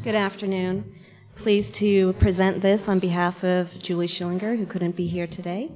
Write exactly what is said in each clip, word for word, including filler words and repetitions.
Good afternoon. Pleased to present this on behalf of Julie Schillinger, who couldn't be here today.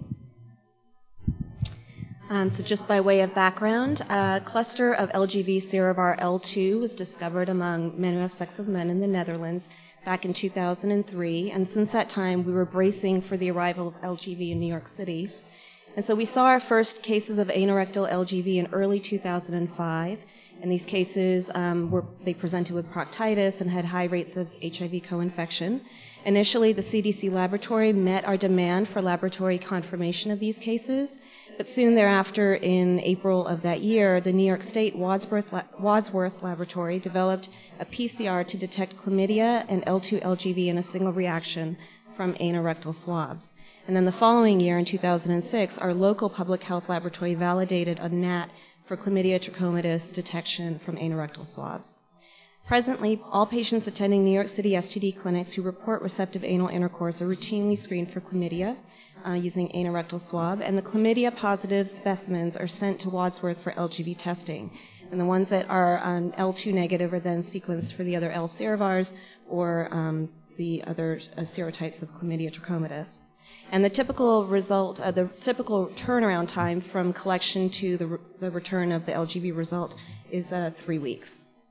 Um, so just by way of background, a cluster of L G V serovar L two was discovered among men who have sex with men in the Netherlands back in two thousand three, and since that time we were bracing for the arrival of L G V in New York City. And so we saw our first cases of anorectal L G V in early two thousand five, and these cases um, were they presented with proctitis and had high rates of H I V co-infection. Initially, the C D C laboratory met our demand for laboratory confirmation of these cases, but soon thereafter, in April of that year, the New York State Wadsworth, Wadsworth Laboratory developed a P C R to detect chlamydia and L two L G V in a single reaction from anorectal swabs. And then the following year, in two thousand six, our local public health laboratory validated a N A T for chlamydia trachomatis detection from anorectal swabs. Presently, all patients attending New York City S T D clinics who report receptive anal intercourse are routinely screened for chlamydia uh, using anorectal swab, and the chlamydia-positive specimens are sent to Wadsworth for L G V testing. And the ones that are um, L two negative are then sequenced for the other L serovars or um, the other uh, serotypes of chlamydia trachomatis. And the typical result, uh, the typical turnaround time from collection to the, re- the return of the L G V result is uh, three weeks.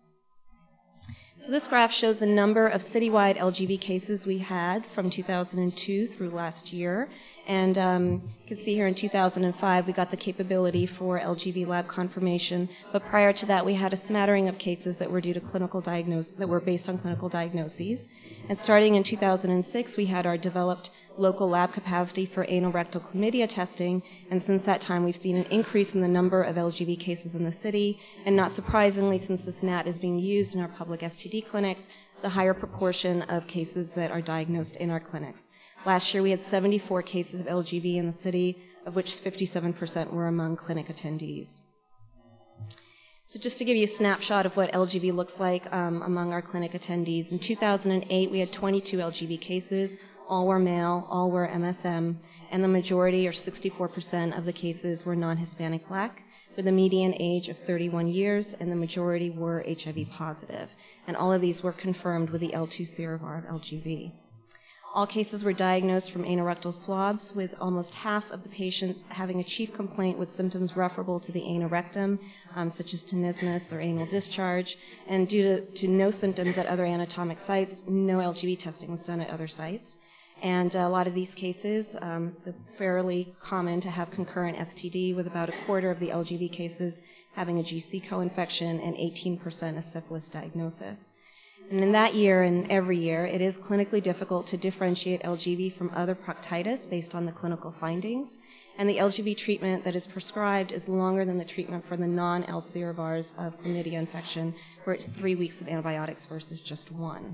So this graph shows the number of citywide L G V cases we had from two thousand two through last year. And um, you can see here in two thousand five we got the capability for L G V lab confirmation, but prior to that we had a smattering of cases that were due to clinical diagnoses, that were based on clinical diagnoses. And starting in two thousand six we had our developed local lab capacity for anorectal chlamydia testing, and since that time we've seen an increase in the number of L G V cases in the city, and not surprisingly, since this N A T is being used in our public S T D clinics, the higher proportion of cases that are diagnosed in our clinics. Last year we had seventy-four cases of L G V in the city, of which fifty-seven percent were among clinic attendees. So just to give you a snapshot of what L G V looks like um, among our clinic attendees, in two thousand eight we had twenty-two L G V cases. All were male, all were M S M, and the majority, or sixty-four percent of the cases, were non-Hispanic Black, with a median age of thirty-one years, and the majority were H I V positive. And all of these were confirmed with the L two serovar of L G V. All cases were diagnosed from anorectal swabs, with almost half of the patients having a chief complaint with symptoms referable to the anorectum, um, such as tenesmus or anal discharge. And due to, to no symptoms at other anatomic sites, no L G V testing was done at other sites. And a lot of these cases, um, it's fairly common to have concurrent S T D, with about a quarter of the L G V cases having a G C co-infection and eighteen percent a syphilis diagnosis. And in that year and every year, it is clinically difficult to differentiate L G V from other proctitis based on the clinical findings. And the L G V treatment that is prescribed is longer than the treatment for the non-L serovars of chlamydia infection, where it's three weeks of antibiotics versus just one.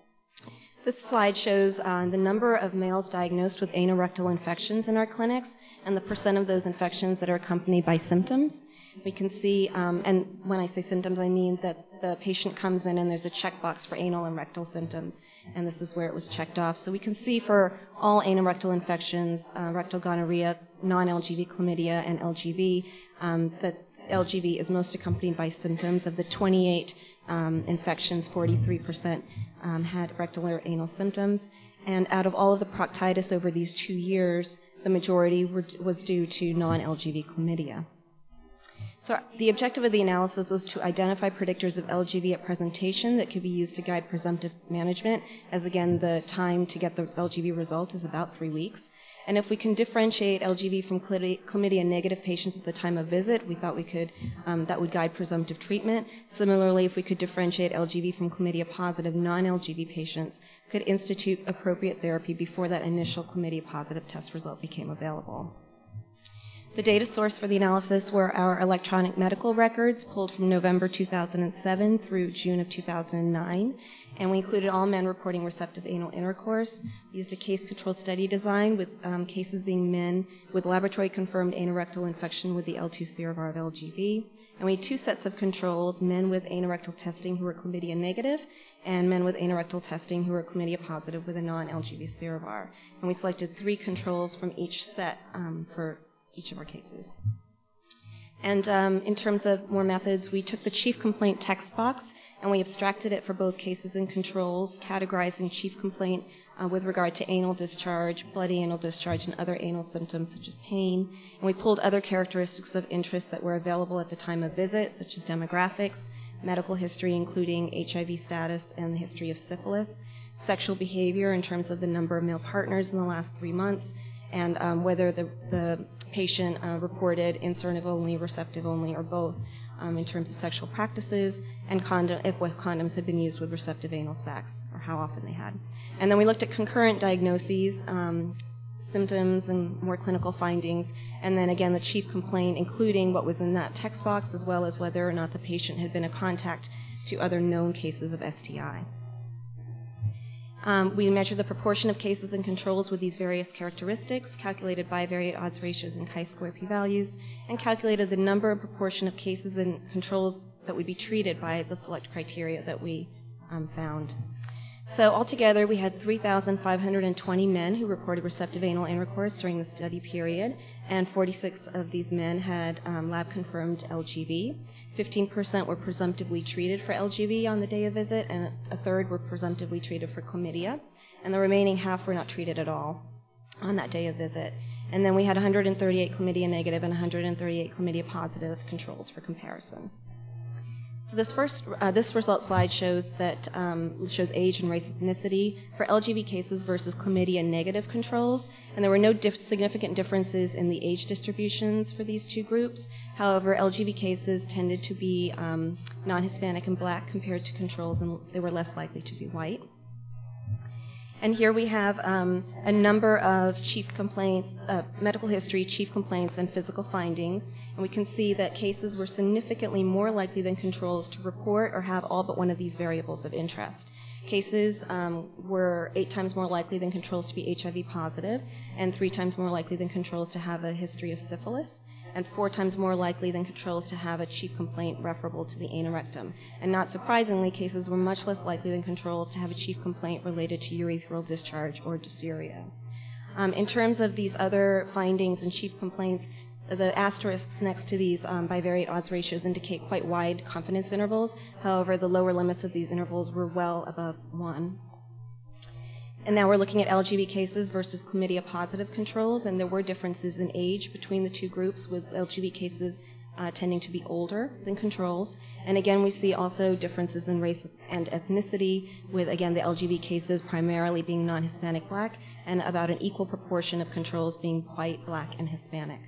This slide shows uh, the number of males diagnosed with anorectal infections in our clinics and the percent of those infections that are accompanied by symptoms. We can see, um, and when I say symptoms, I mean that the patient comes in and there's a checkbox for anal and rectal symptoms, and this is where it was checked off. So we can see for all anorectal infections, uh, rectal gonorrhea, non-L G V chlamydia, and L G V, um, that L G V is most accompanied by symptoms. Of the twenty-eight um, infections, forty-three percent um, had rectal or anal symptoms. And out of all of the proctitis over these two years, the majority were, was due to non-L G V chlamydia. So the objective of the analysis was to identify predictors of L G V at presentation that could be used to guide presumptive management, as again the time to get the L G V result is about three weeks. And if we can differentiate L G V from chlamydia-negative patients at the time of visit, we thought we could, um, that would guide presumptive treatment. Similarly, if we could differentiate L G V from chlamydia-positive non-L G V patients, could institute appropriate therapy before that initial chlamydia-positive test result became available. The data source for the analysis were our electronic medical records pulled from November two thousand seven through June of two thousand nine, and we included all men reporting receptive anal intercourse. We used a case control study design with um, cases being men with laboratory-confirmed anorectal infection with the L two serovar of L G V. And we had two sets of controls, men with anorectal testing who were chlamydia negative, and men with anorectal testing who were chlamydia positive with a non-L G V serovar. And we selected three controls from each set um, for each of our cases. And um, in terms of more methods, we took the chief complaint text box and we abstracted it for both cases and controls, categorizing chief complaint uh, with regard to anal discharge, bloody anal discharge, and other anal symptoms such as pain. And we pulled other characteristics of interest that were available at the time of visit, such as demographics, medical history including H I V status and the history of syphilis, sexual behavior in terms of the number of male partners in the last three months, and um, whether the, the patient uh, reported insertive only, receptive only, or both um, in terms of sexual practices, and condom, if what condoms had been used with receptive anal sex, or how often they had. And then we looked at concurrent diagnoses, um, symptoms, and more clinical findings, and then again the chief complaint, including what was in that text box, as well as whether or not the patient had been a contact to other known cases of S T I. Um, we measured the proportion of cases and controls with these various characteristics, calculated bivariate odds ratios and chi-square p-values, and calculated the number and proportion of cases and controls that would be treated by the select criteria that we um, found. So altogether, we had three thousand five hundred twenty men who reported receptive anal intercourse during the study period, and forty-six of these men had um, lab-confirmed L G V. fifteen percent were presumptively treated for L G V on the day of visit, and a third were presumptively treated for chlamydia, and the remaining half were not treated at all on that day of visit. And then we had one hundred thirty-eight chlamydia negative and one hundred thirty-eight chlamydia positive controls for comparison. So this first, uh, this result slide shows that um, shows age and race ethnicity for L G V cases versus chlamydia negative controls, and there were no dif- significant differences in the age distributions for these two groups. However, L G V cases tended to be um, non-Hispanic and black compared to controls, and they were less likely to be white. And here we have um, a number of chief complaints, uh, medical history, chief complaints, and physical findings. And we can see that cases were significantly more likely than controls to report or have all but one of these variables of interest. Cases um, were eight times more likely than controls to be H I V positive, and three times more likely than controls to have a history of syphilis, and four times more likely than controls to have a chief complaint referable to the anorectum. And not surprisingly, cases were much less likely than controls to have a chief complaint related to urethral discharge or dysuria. Um, in terms of these other findings and chief complaints, the asterisks next to these um, bivariate odds ratios indicate quite wide confidence intervals. However, the lower limits of these intervals were well above one. And now we're looking at L G V cases versus chlamydia-positive controls, and there were differences in age between the two groups, with L G V cases uh, tending to be older than controls. And again, we see also differences in race and ethnicity, with, again, the L G V cases primarily being non-Hispanic black, and about an equal proportion of controls being white, black, and Hispanic.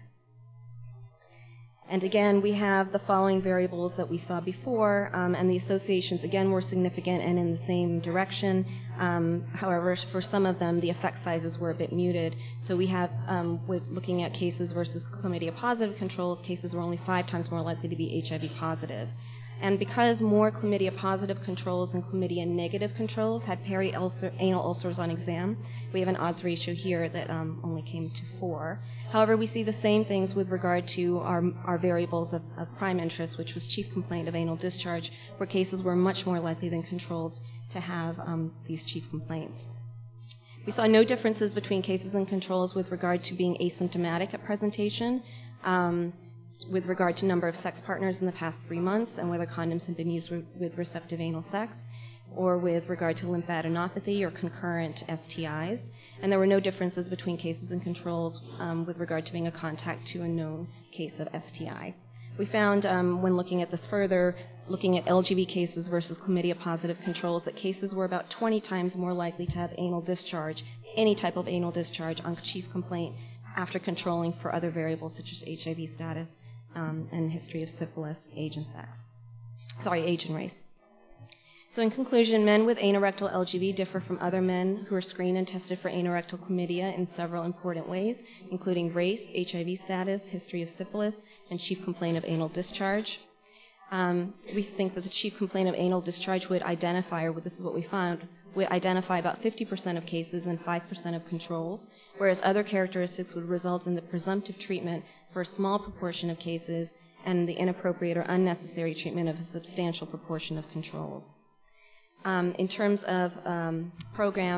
And again, we have the following variables that we saw before, um, and the associations, again, were significant and in the same direction. Um, however, for some of them, the effect sizes were a bit muted. So we have, um, with looking at cases versus chlamydia-positive controls, cases were only five times more likely to be H I V positive. And because more chlamydia-positive controls and chlamydia-negative controls had peri-anal ulcers on exam, we have an odds ratio here that um, only came to four. However, we see the same things with regard to our, our variables of, of prime interest, which was chief complaint of anal discharge, where cases were much more likely than controls to have um, these chief complaints. We saw no differences between cases and controls with regard to being asymptomatic at presentation, um, with regard to number of sex partners in the past three months and whether condoms had been used with, with receptive anal sex, or with regard to lymphadenopathy or concurrent S T Is. And there were no differences between cases and controls um, with regard to being a contact to a known case of S T I. We found, um, when looking at this further, looking at L G V cases versus chlamydia-positive controls, that cases were about twenty times more likely to have anal discharge, any type of anal discharge, on chief complaint after controlling for other variables such as H I V status um, and history of syphilis, age and sex. Sorry, age and race. So in conclusion, men with anorectal L G V differ from other men who are screened and tested for anorectal chlamydia in several important ways, including race, H I V status, history of syphilis, and chief complaint of anal discharge. Um, we think that the chief complaint of anal discharge would identify, or this is what we found, would identify about fifty percent of cases and five percent of controls, whereas other characteristics would result in the presumptive treatment for a small proportion of cases and the inappropriate or unnecessary treatment of a substantial proportion of controls. Um, in terms of um, program,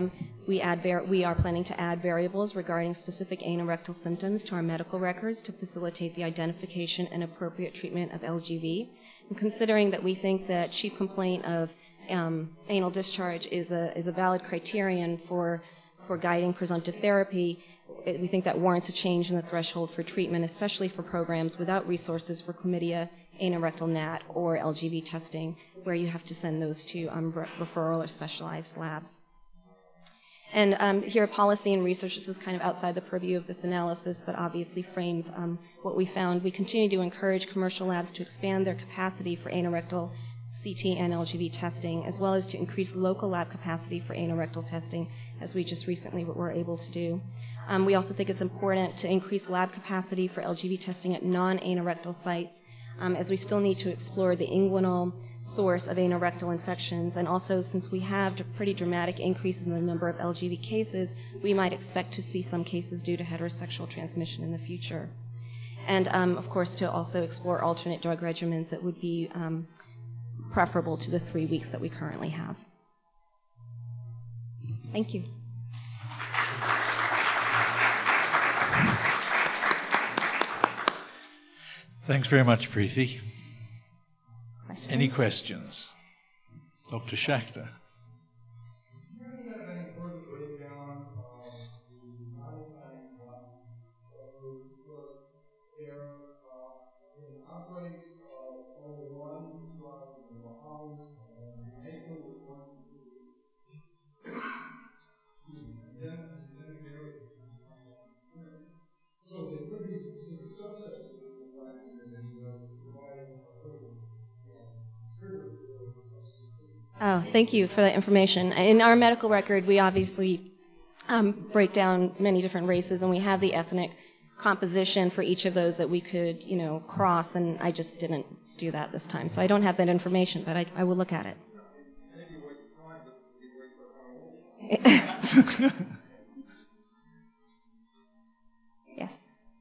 We, add var- we are planning to add variables regarding specific anorectal symptoms to our medical records to facilitate the identification and appropriate treatment of L G V. And considering that we think that chief complaint of um, anal discharge is a, is a valid criterion for, for guiding presumptive therapy, it, we think that warrants a change in the threshold for treatment, especially for programs without resources for chlamydia, anorectal gnat, or L G V testing, where you have to send those to um, re- referral or specialized labs. And um, here, policy and research, this is kind of outside the purview of this analysis, but obviously frames um, what we found. We continue to encourage commercial labs to expand their capacity for anorectal C T and L G V testing, as well as to increase local lab capacity for anorectal testing, as we just recently were able to do. Um, we also think it's important to increase lab capacity for L G V testing at non-anorectal sites, um, as we still need to explore the inguinal source of anorectal infections, and also since we have a pretty dramatic increase in the number of L G V cases, we might expect to see some cases due to heterosexual transmission in the future. And um, of course, to also explore alternate drug regimens that would be um, preferable to the three weeks that we currently have. Thank you. Thanks very much, Preeti. Questions? Any questions? Doctor Schachter. So there could be specific subsets of the glands that you have provided Oh, thank you for that information. In our medical record, we obviously um, break down many different races, and we have the ethnic composition for each of those that we could, you know, cross, and I just didn't do that this time. So I don't have that information, but I, I will look at it. Yes.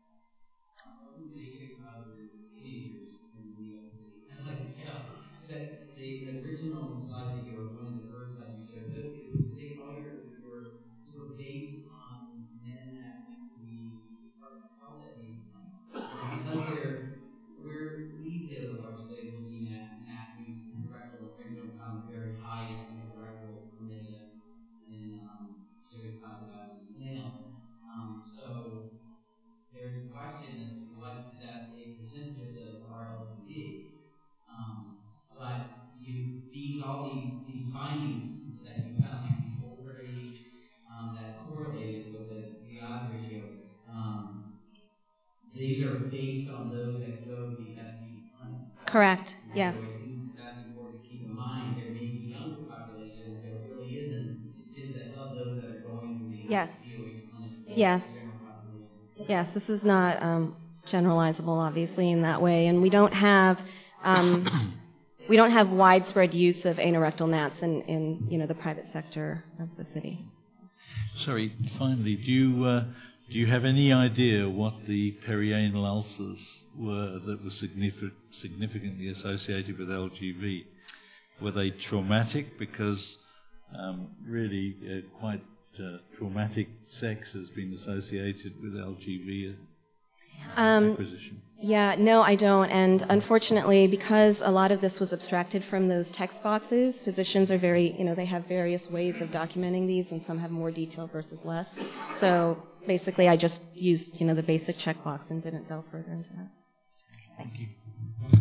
The original slide that you were, one of the first slides you showed, it was they all your were sort of based on men that went to the Department of Health as because they're we're we did a large study looking at Matthew's rectal infection found very high incidence of rectal chlamydia and um particularly positive in males. Um, so there's a question as to what that a percentage of R L G V. Um, but you, these all these these findings that you found, like these older age um, that correlated with the, the odds ratio, um, these are based on those that go to the S T D clinics. Correct. And yes. So I think that's important to keep in mind. There may be younger populations, there really isn't. It's just that of those that are going to the Yes. C O H clinics, Yes. the general population. Yes. This is not um, generalizable, obviously, in that way, and we don't have. Um, We don't have widespread use of anorectal gnats in, in, you know, the private sector of the city. Sorry, finally, do you uh, do you have any idea what the perianal ulcers were that were significant, significantly associated with L G V? Were they traumatic? Because um, really, uh, quite uh, traumatic sex has been associated with L G V um, acquisition. Yeah, no, I don't. And unfortunately, because a lot of this was abstracted from those text boxes, physicians are very, you know, they have various ways of documenting these, and some have more detail versus less. So basically, I just used, you know, the basic checkbox and didn't delve further into that. Thank you.